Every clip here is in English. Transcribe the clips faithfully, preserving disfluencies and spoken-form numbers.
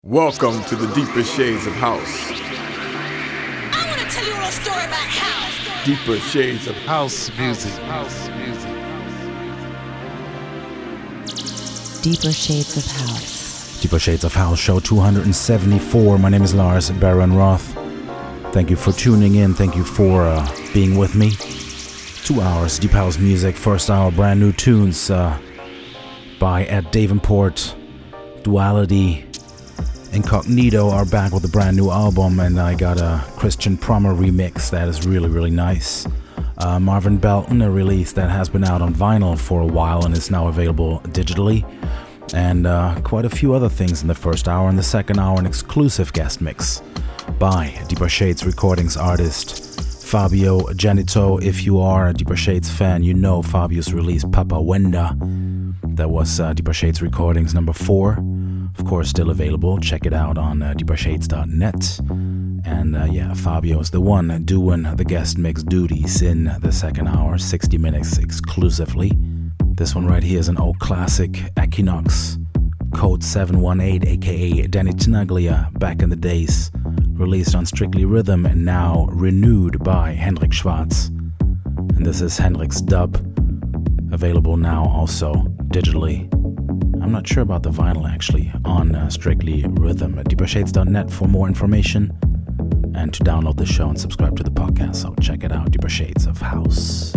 Welcome to the deeper shades of house. I want to tell you a little story about house. Deeper shades of House music. House music. Deeper Shades of House. Deeper Shades of House, show two hundred seventy-four. My name is Lars Baron Roth. Thank you for tuning in. Thank you for uh, being with me. Two hours deep house music. First hour, brand new tunes uh, by Ed Davenport, Duality, Incognito are back with a brand new album, and I got a Christian Prommer remix that is really, really nice. Uh, Marvin Belton, a release that has been out on vinyl for a while and is now available digitally. And uh, quite a few other things in the first hour. In the second hour, an exclusive guest mix by Deeper Shades Recordings artist Fabio Genito. If you are a Deeper Shades fan, you know Fabio's release Papa Wenda. That was uh, Deeper Shades Recordings number four. Of course, still available. Check it out on uh, deeper shades dot net. And uh, yeah, Fabio's the one doing the guest mix duties in the second hour, sixty minutes exclusively. This one right here is an old classic, Equinox, Code seven one eight, aka Danny Tenaglia, back in the days. Released on Strictly Rhythm and now renewed by Hendrik Schwarz. And this is Hendrik's dub, available now also digitally. I'm not sure about the vinyl actually, on uh, Strictly Rhythm at deeper shades dot net for more information and to download the show and subscribe to the podcast. So check it out, Deeper Shades of House.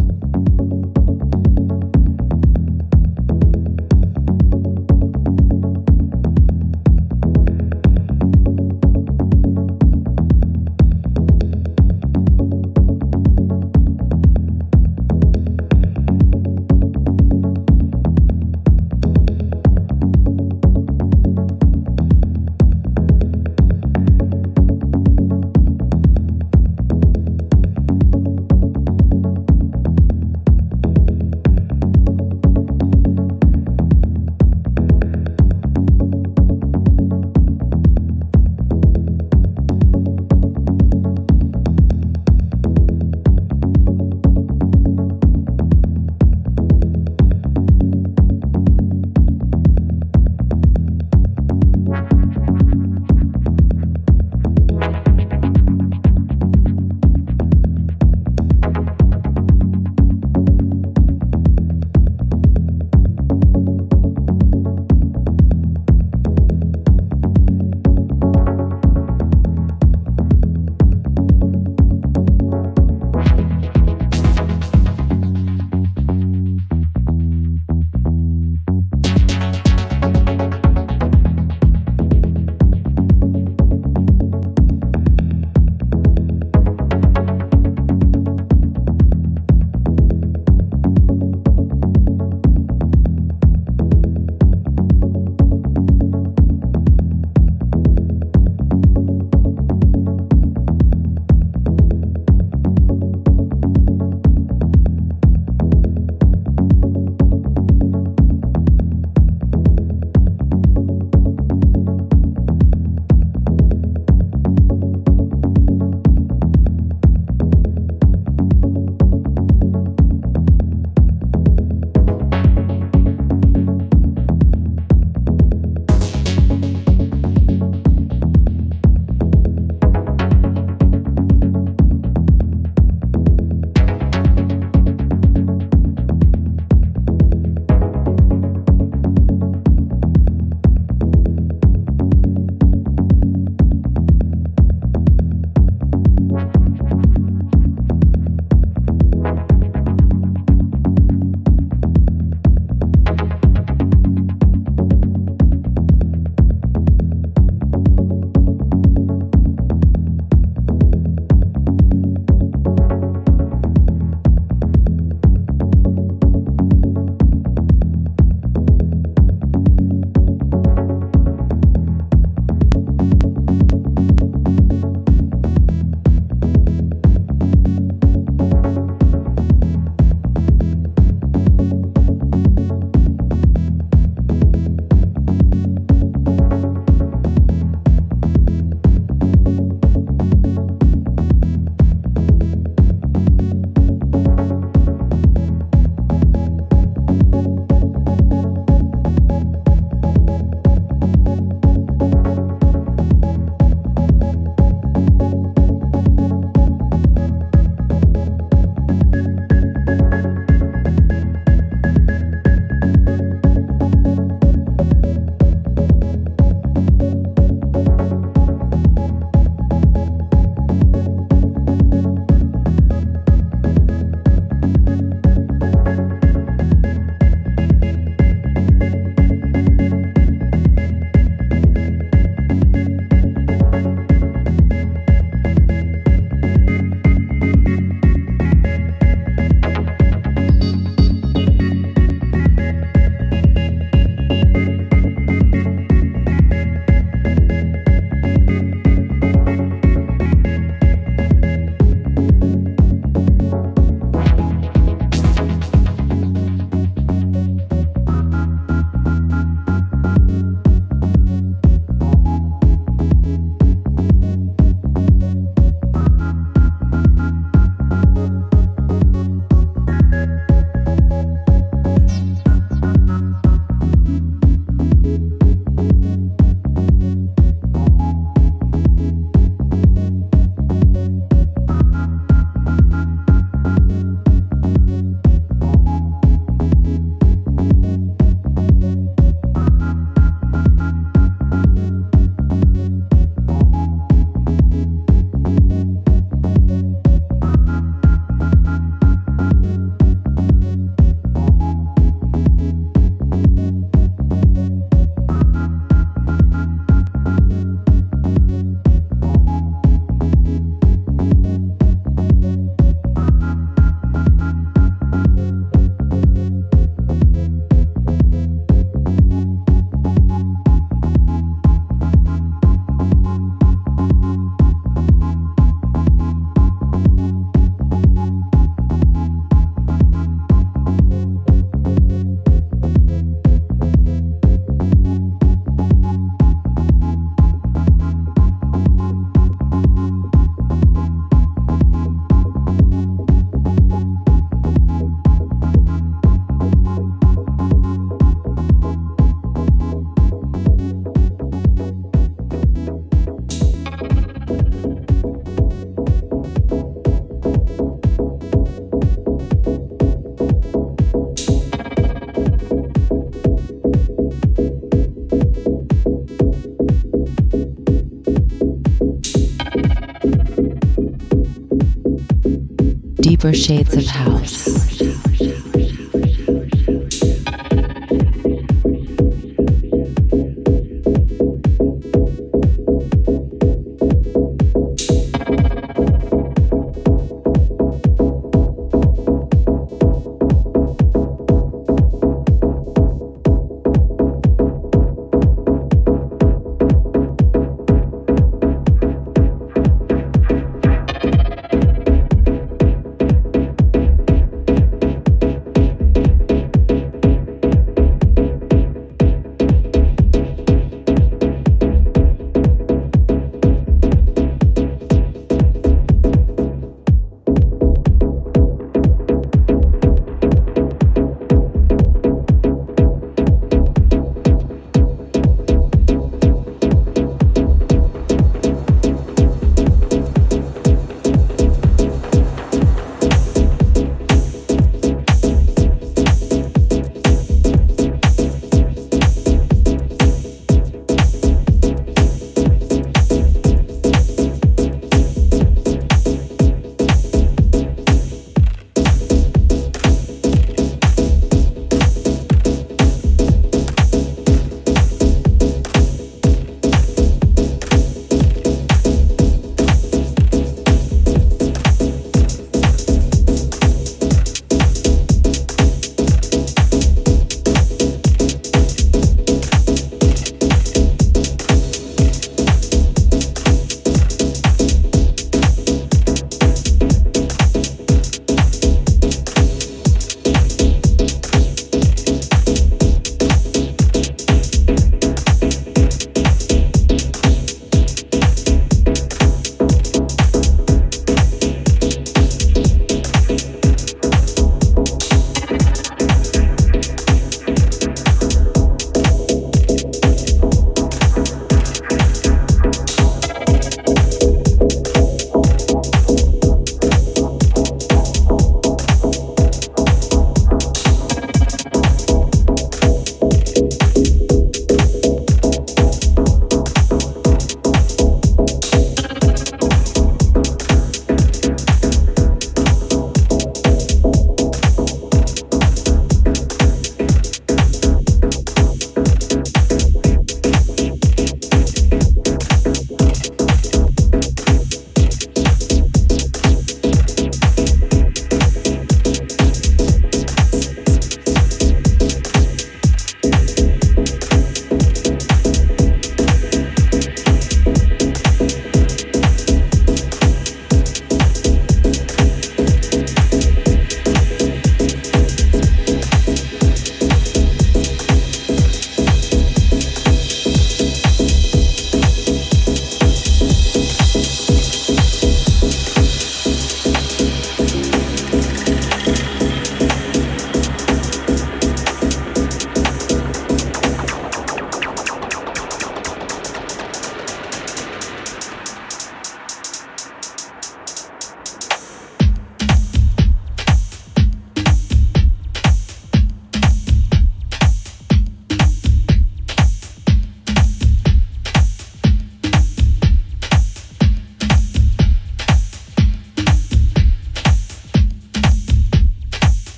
Deeper Shades of House.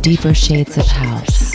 Deeper Shades of House.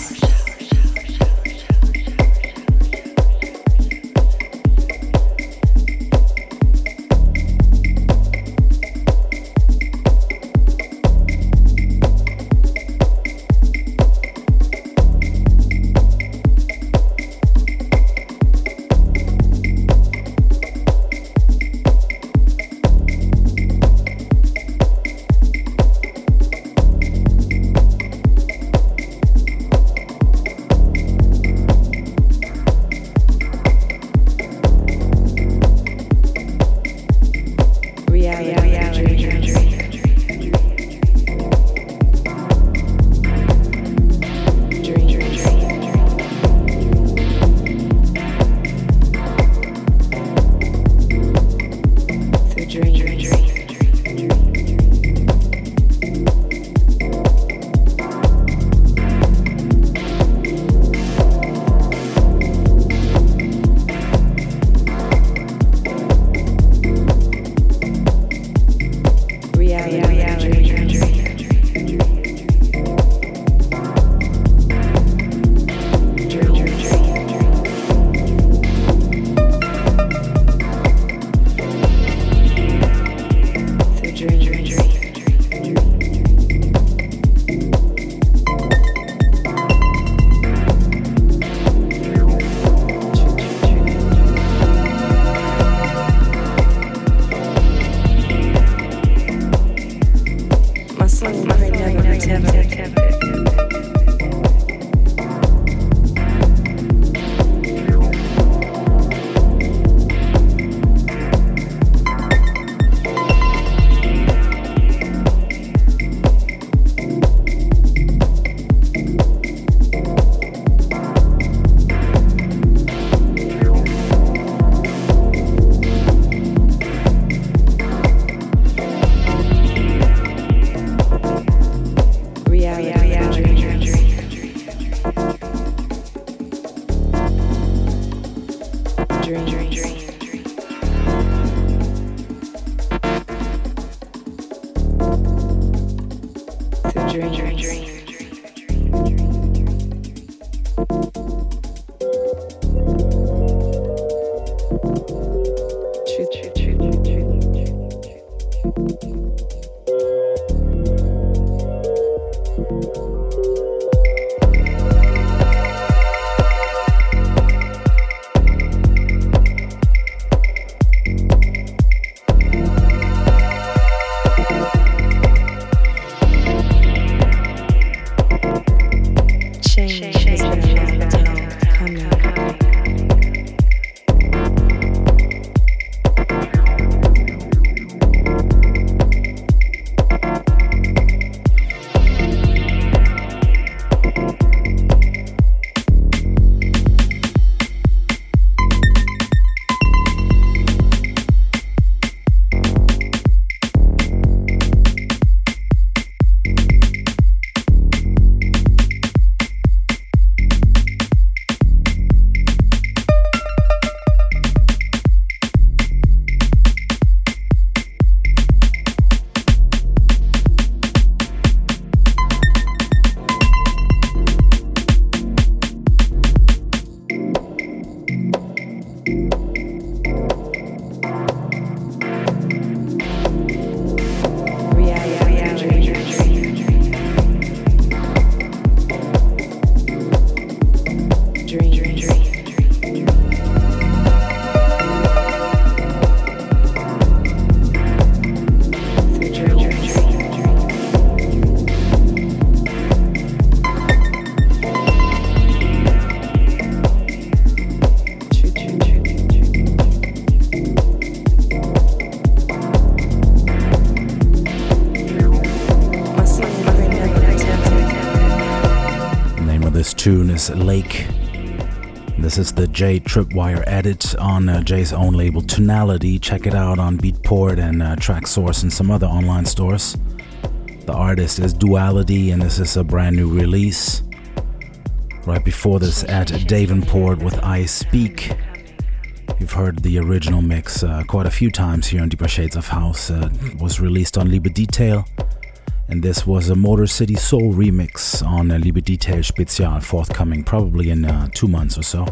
Tune is Lake. This is the Jay Tripwire edit on uh, Jay's own label Tonality. Check it out on Beatport and uh, Traxsource and some other online stores. The artist is Duality, and this is a brand new release. Right before this, at Davenport with I Speak. You've heard the original mix uh, quite a few times here on Deeper Shades of House. Uh, it was released on Liebe Detail And this was a Motor City Soul remix on a Liebe Detail Spezial, forthcoming probably in uh, two months or so.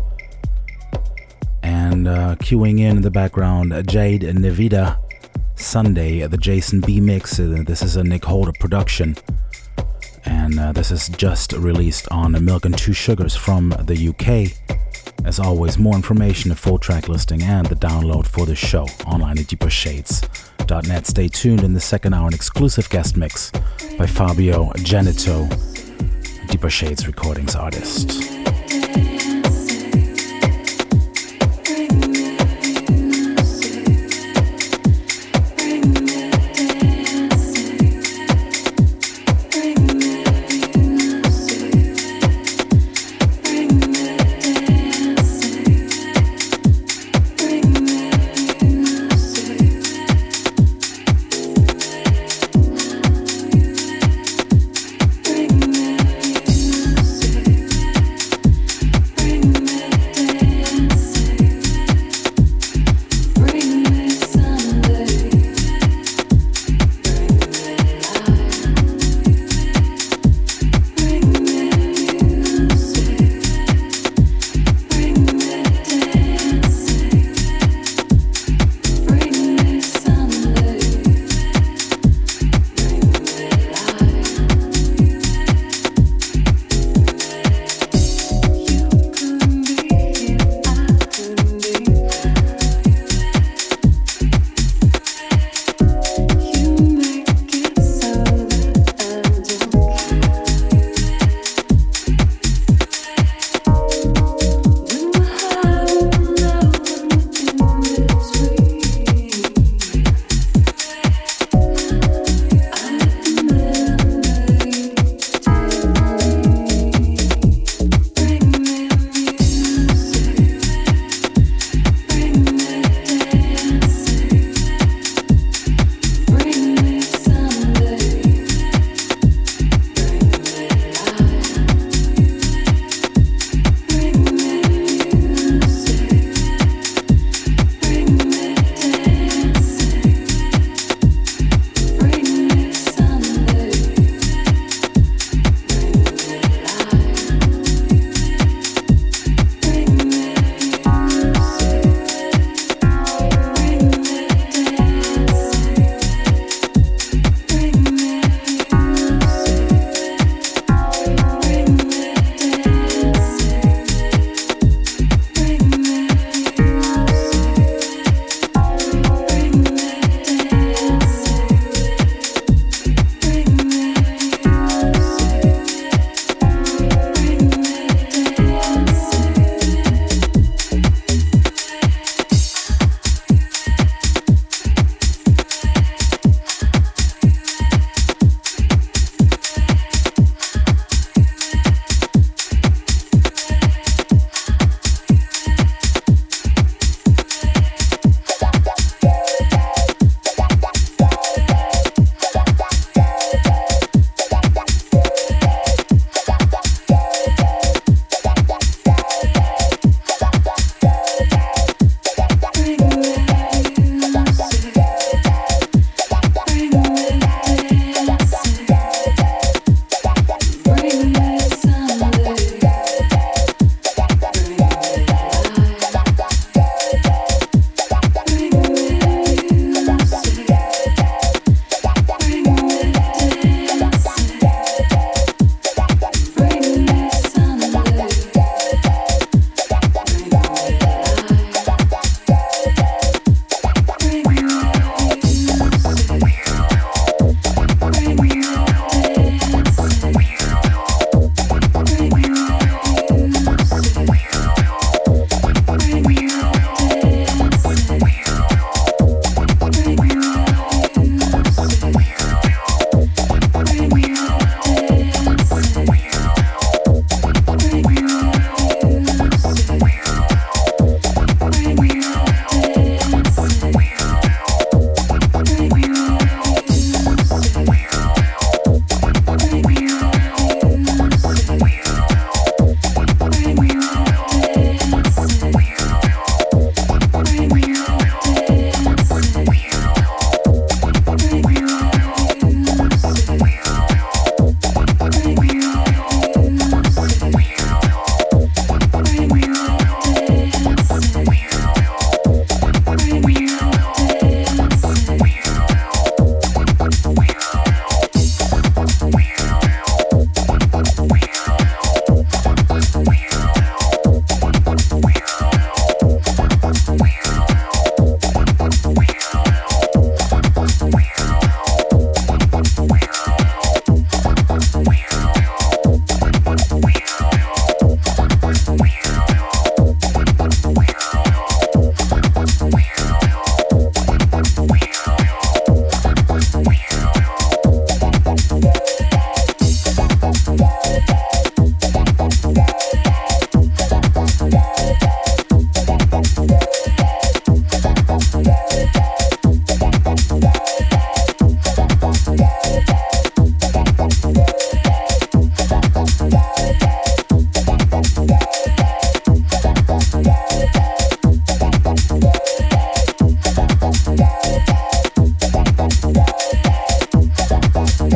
And uh, queuing in in the background, Jade Nevida, Sunday, the Jason B mix. Uh, this is a Nick Holder production. And uh, this is just released on Milk and Two Sugars from the U K. As always, more information, a full track listing, and the download for the show online at deeper shades dot net. Stay tuned in the second hour, an exclusive guest mix by Fabio Genito, Deeper Shades Recordings artist.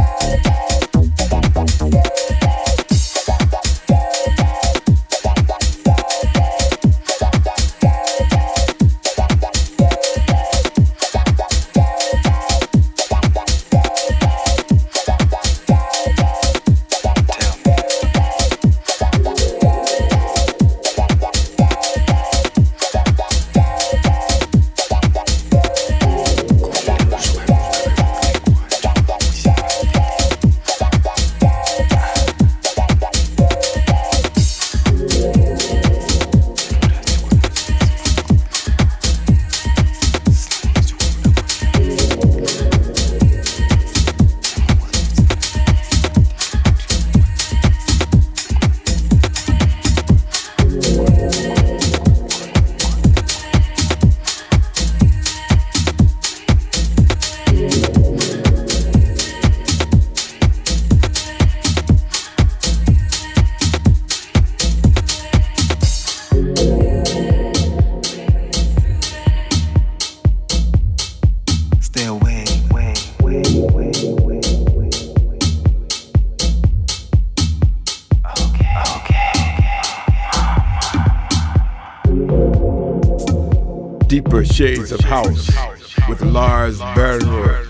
Deeper Shades of House with Lars Bernroth.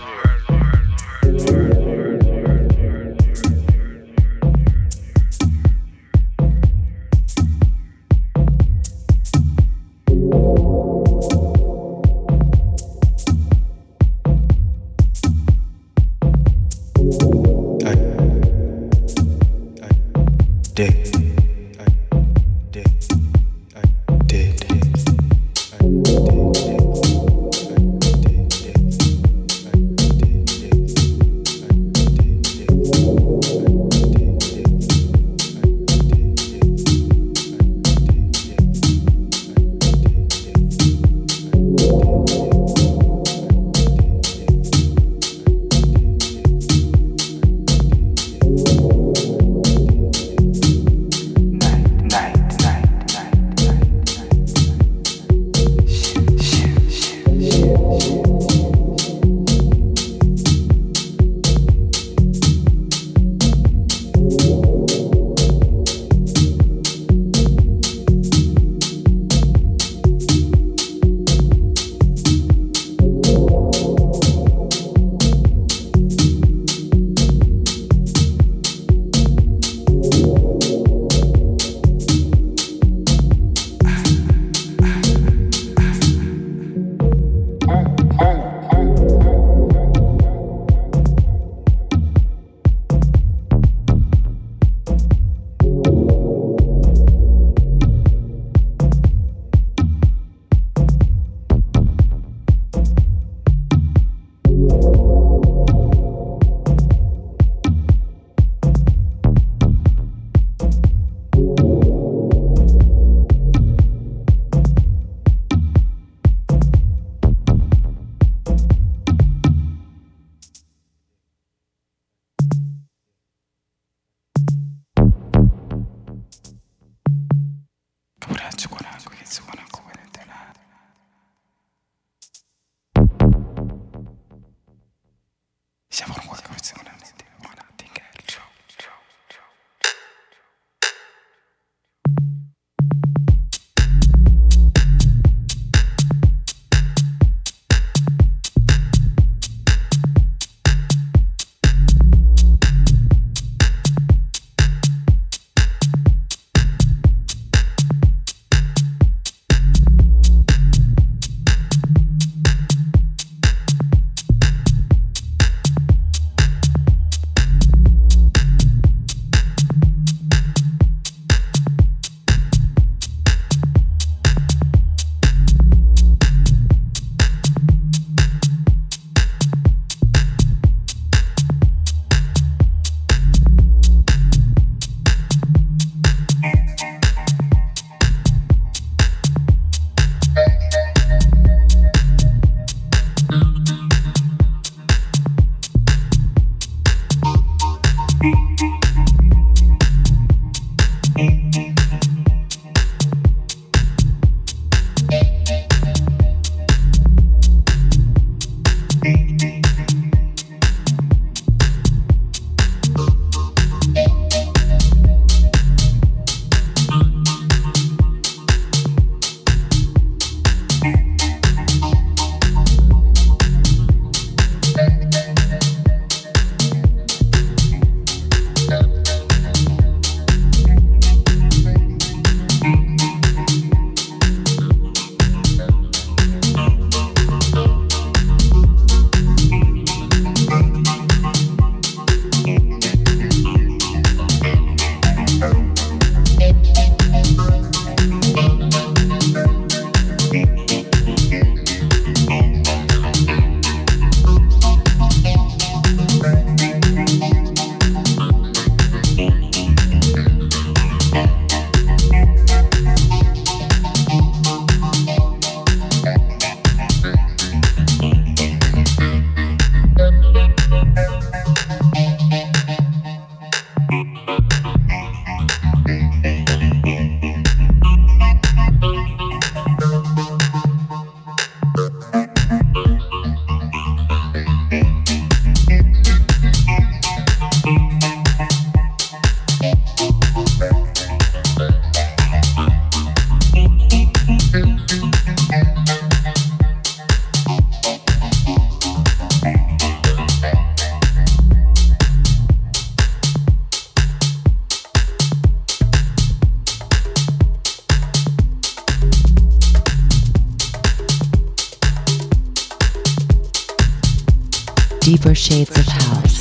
Deeper shades of house.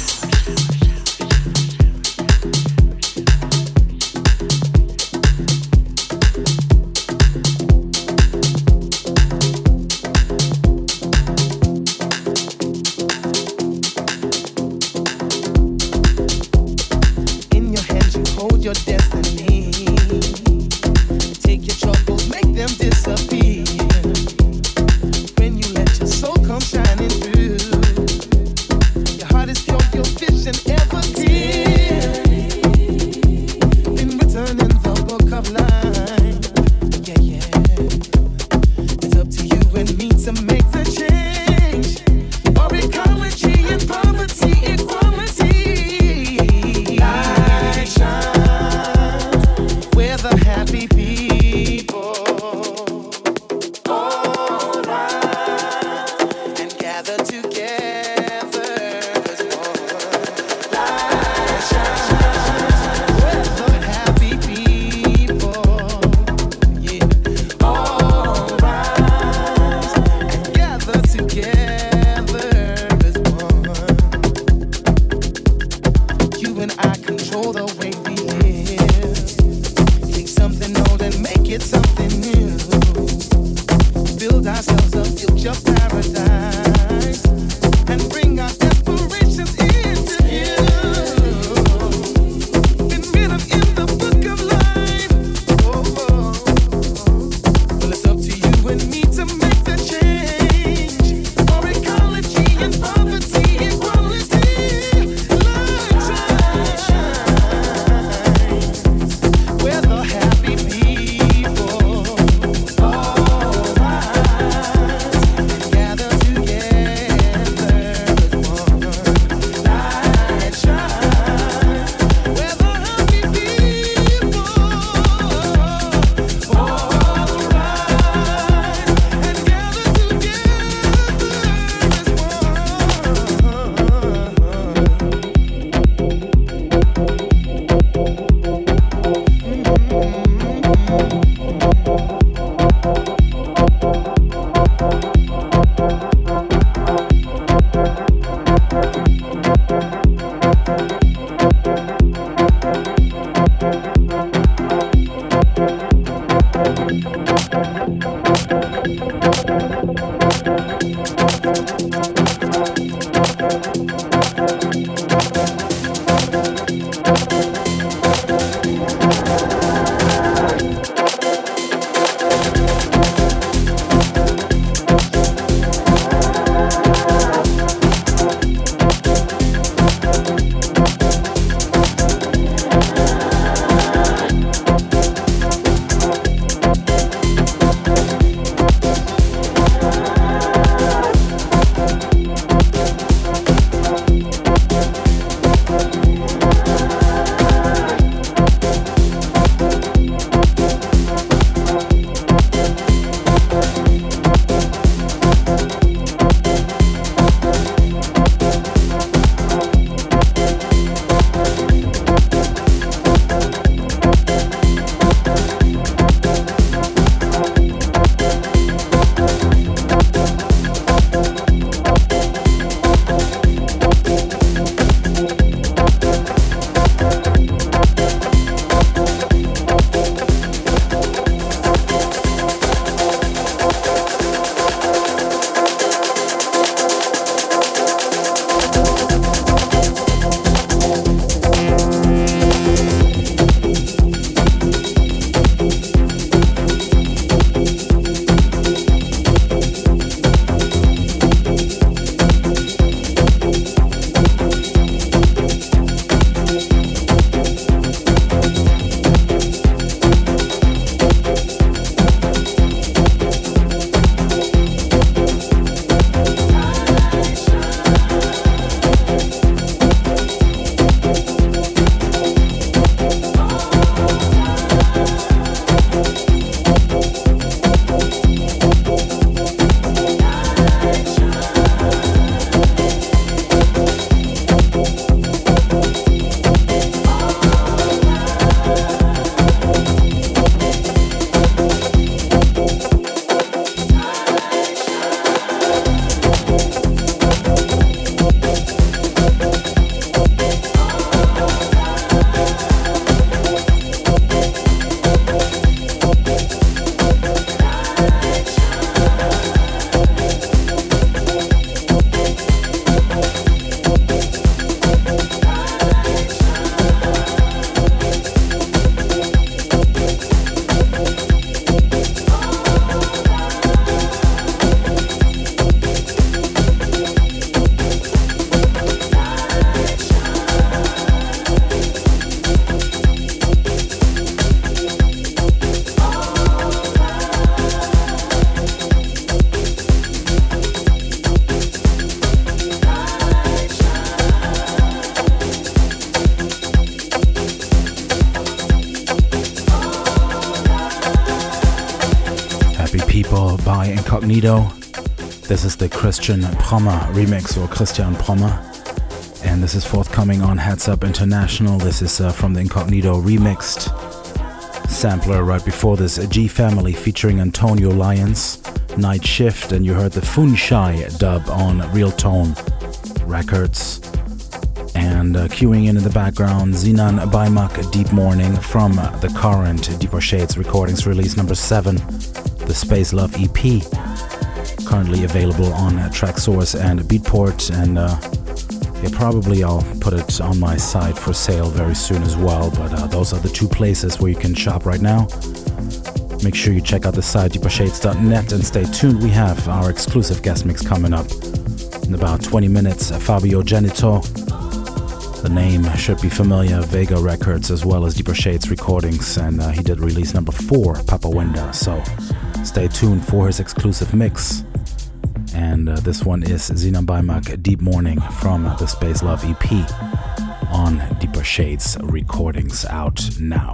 by Incognito. This is the Christian Prommer remix, or Christian Prommer. And this is forthcoming on Heads Up International. This is uh, from the Incognito remixed sampler. Right before this, G Family featuring Antonio Lyons, Night Shift, and you heard the Funshai dub on Real Tone Records. And uh, queuing in in the background, Sinan Baimak, Deep Morning, from uh, the current Deeper Shades Recordings release number seven, the Space Love E P, currently available on uh, Traxsource and Beatport, and uh, yeah, probably I'll put it on my site for sale very soon as well, but uh, those are the two places where you can shop right now. Make sure you check out the site deeper shades dot net and stay tuned. We have our exclusive guest mix coming up in about twenty minutes. Fabio Genito, the name should be familiar, Vega Records as well as Deeper Shades Recordings, and uh, he did release number four, Papa Wenda, so stay tuned for his exclusive mix. And uh, this one is Sinan Baimak, Deep Morning, from the Space Love E P on Deeper Shades Recordings, out now.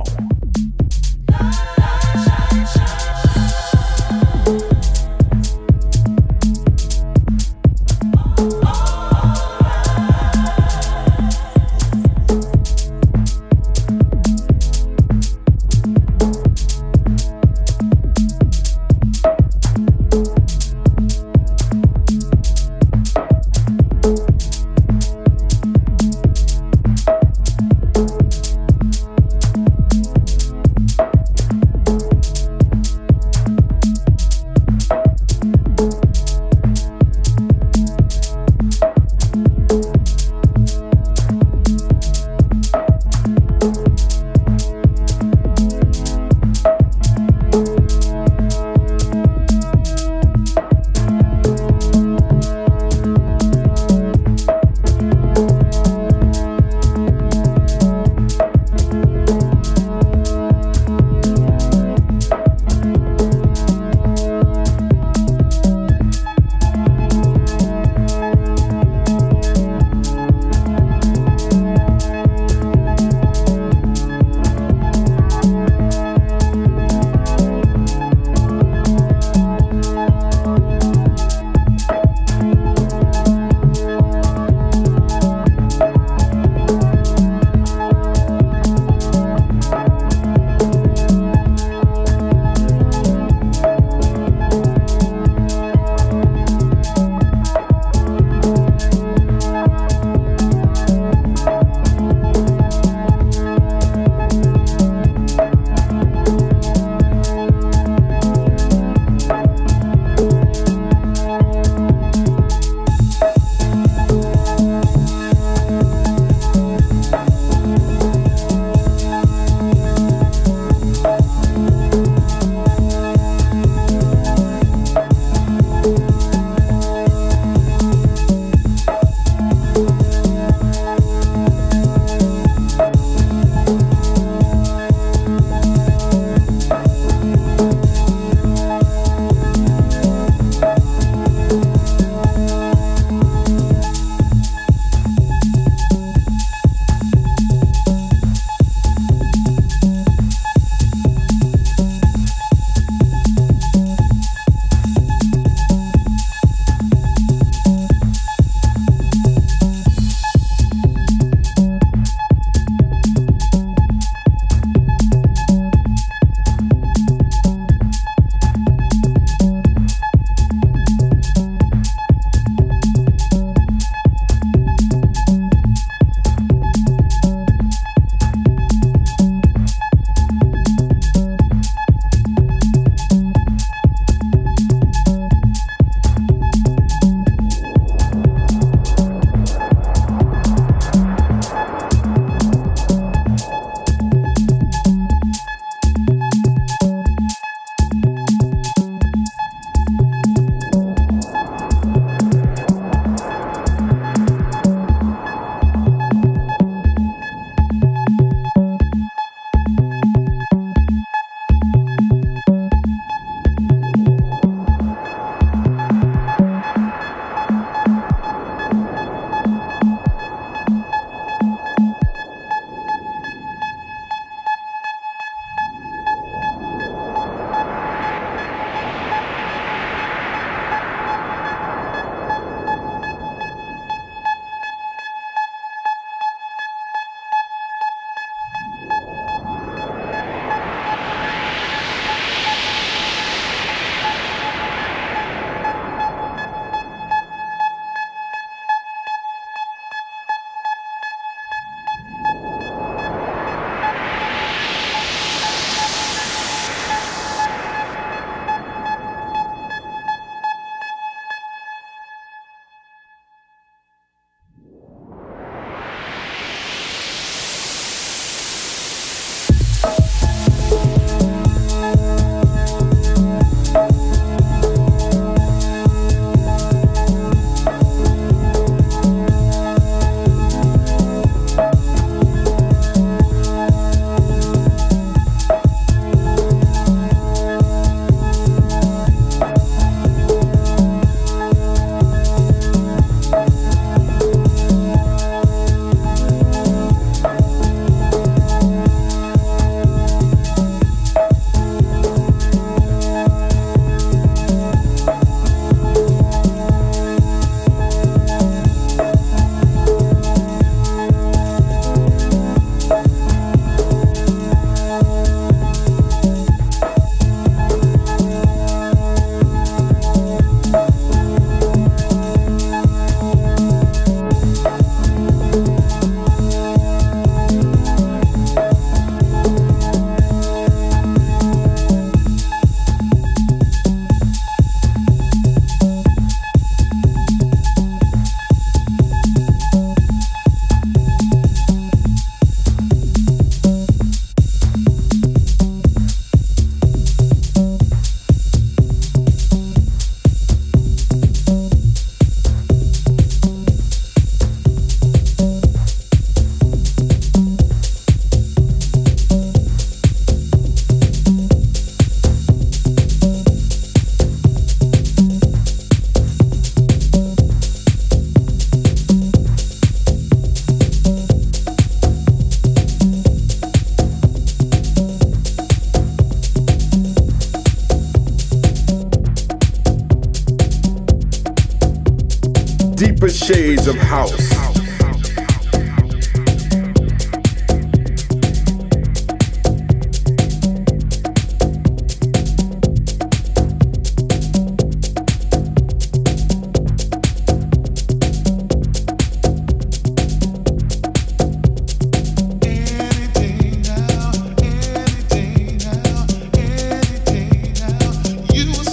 Shades of House.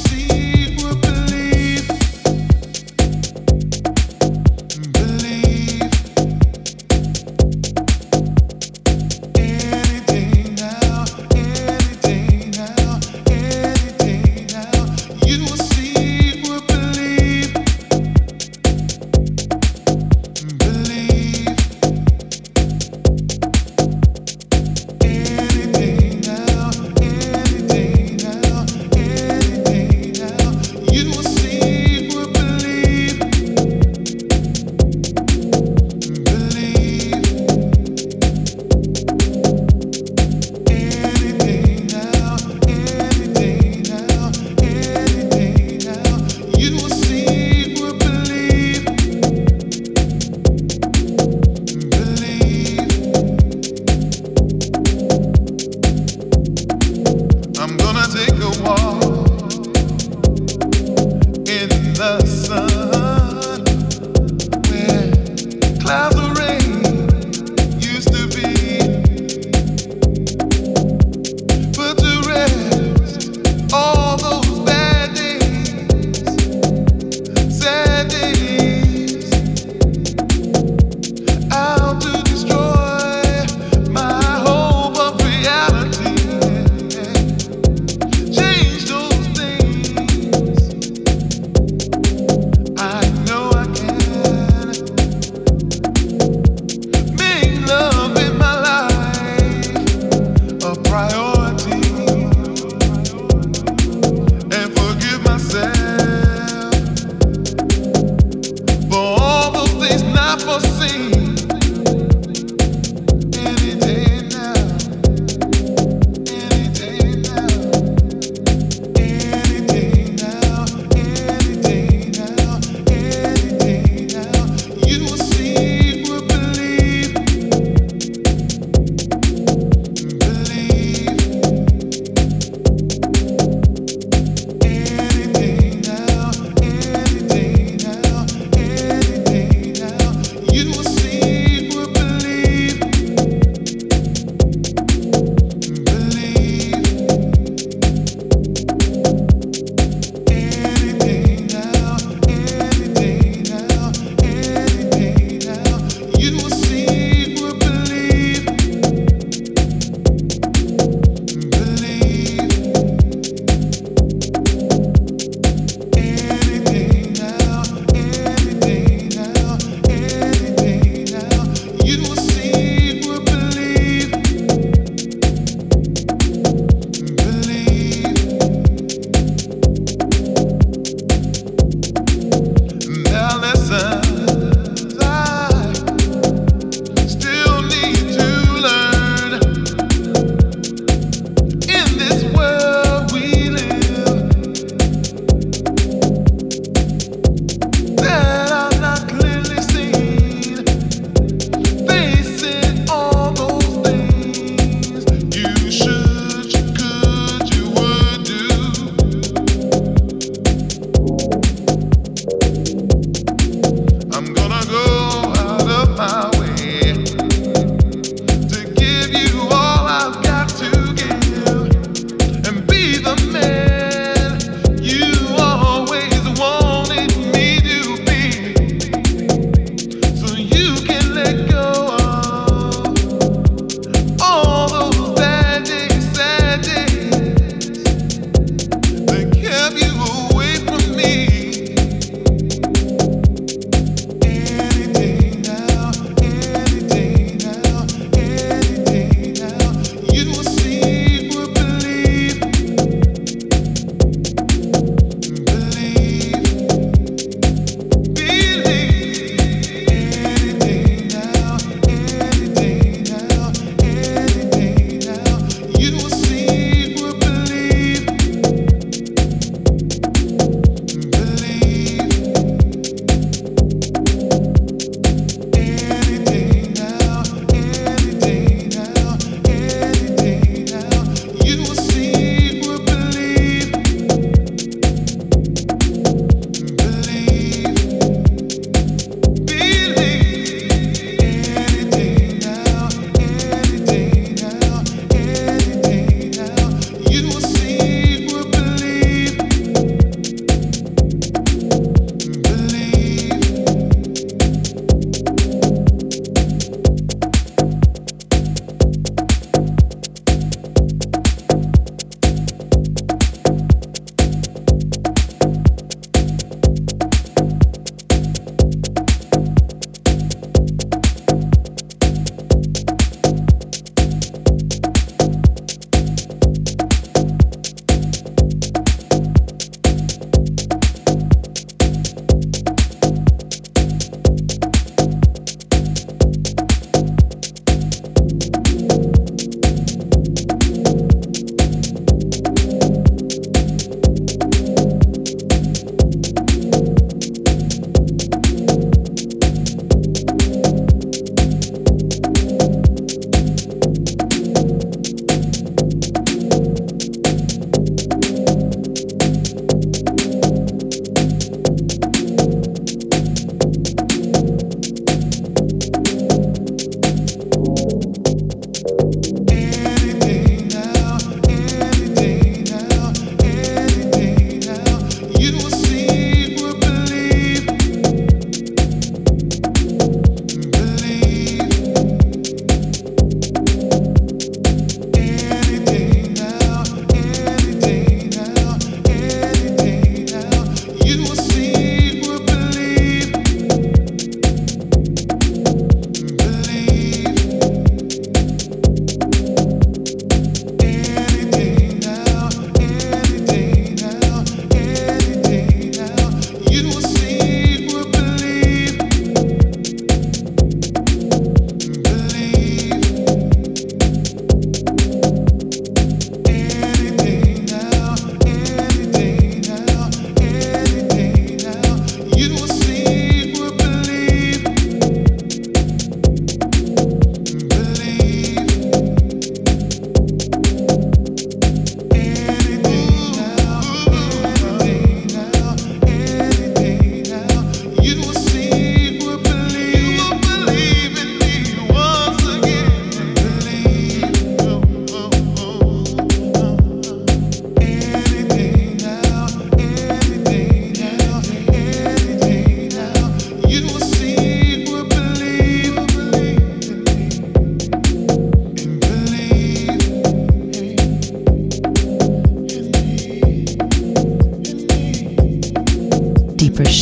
Believe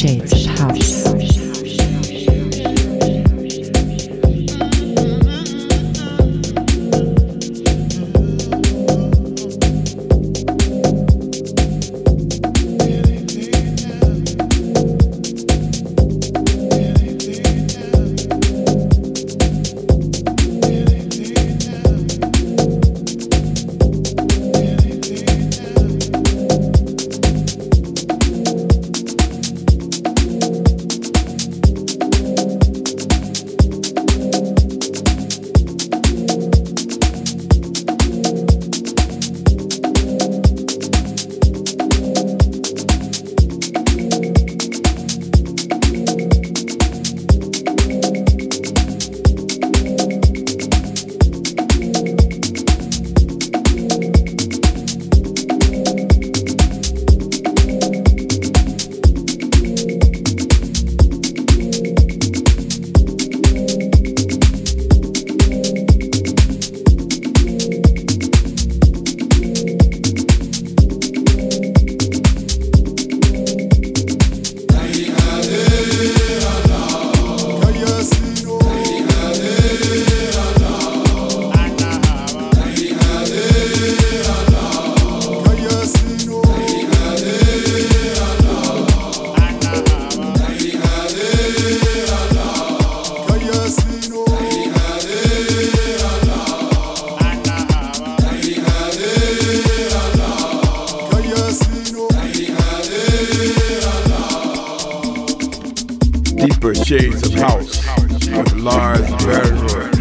Shades of House. Deeper Shades of House with Lars Bernroth.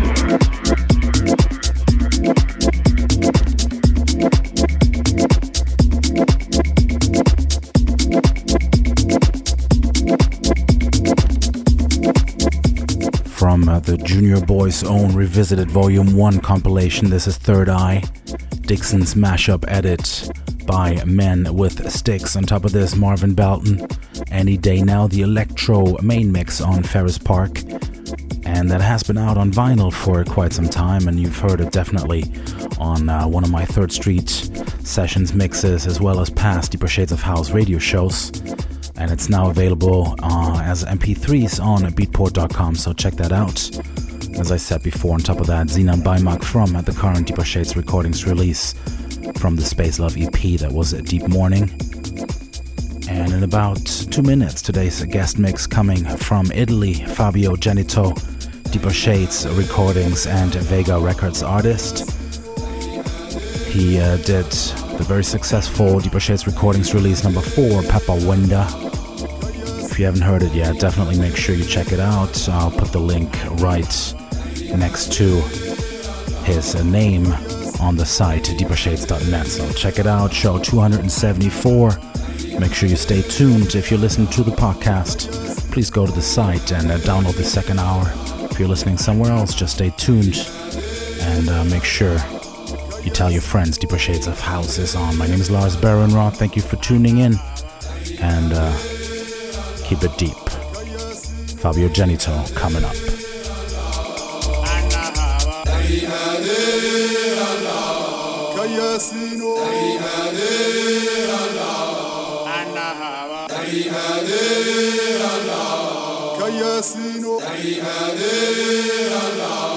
From uh, the Junior Boy's own Revisited Volume one compilation, this is Third Eye, Dixon's mashup edit by Men with Sticks. On top of this, Marvin Belton, Any Day Now, the electro main mix on Ferris Park. And that has been out on vinyl for quite some time, and you've heard it definitely on uh, one of my Third Street Sessions mixes, as well as past Deeper Shades of House radio shows. And it's now available uh, as M P threes on beatport dot com, so check that out. As I said before, on top of that, Zenon Baimak from the current Deeper Shades recordings release from the Space Love E P that was a Deep Morning. And in about two minutes, today's guest mix coming from Italy, Fabio Genito, Deeper Shades recordings and Vega Records artist. He uh, did the very successful Deeper Shades recordings release number four, Peppa Wenda. If you haven't heard it yet, definitely make sure you check it out. I'll put the link right next to his uh, name on the site, deeper shades dot net. So check it out, show two seventy-four. Make sure you stay tuned. If you're listening to the podcast, please go to the site and uh, download the second hour. If you're listening somewhere else, just stay tuned and uh, make sure you tell your friends Deeper Shades of House is on. My name is Lars Bernroth. Thank you for tuning in, and uh, keep it deep. Fabio Genito coming up. Kayasino